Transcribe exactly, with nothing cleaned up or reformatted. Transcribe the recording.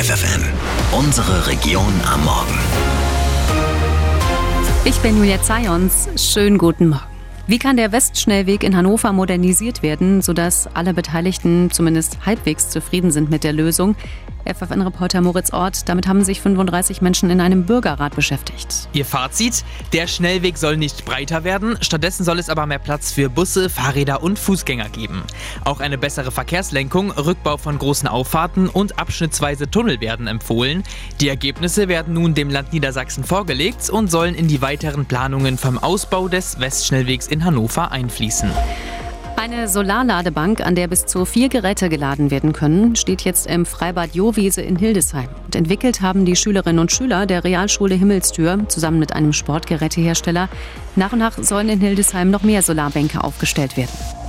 F F M. Unsere Region am Morgen. Ich bin Julia Zayons. Schönen guten Morgen. Wie kann der Westschnellweg in Hannover modernisiert werden, sodass alle Beteiligten zumindest halbwegs zufrieden sind mit der Lösung? F F N-Reporter Moritz Ort, damit haben sich fünfunddreißig Menschen in einem Bürgerrat beschäftigt. Ihr Fazit? Der Schnellweg soll nicht breiter werden, stattdessen soll es aber mehr Platz für Busse, Fahrräder und Fußgänger geben. Auch eine bessere Verkehrslenkung, Rückbau von großen Auffahrten und abschnittsweise Tunnel werden empfohlen. Die Ergebnisse werden nun dem Land Niedersachsen vorgelegt und sollen in die weiteren Planungen vom Ausbau des Westschnellwegs in Hannover einfließen. Eine Solarladebank, an der bis zu vier Geräte geladen werden können, steht jetzt im Freibad Johwiese in Hildesheim. Und entwickelt haben die Schülerinnen und Schüler der Realschule Himmelstür zusammen mit einem Sportgerätehersteller. Nach und nach sollen in Hildesheim noch mehr Solarbänke aufgestellt werden.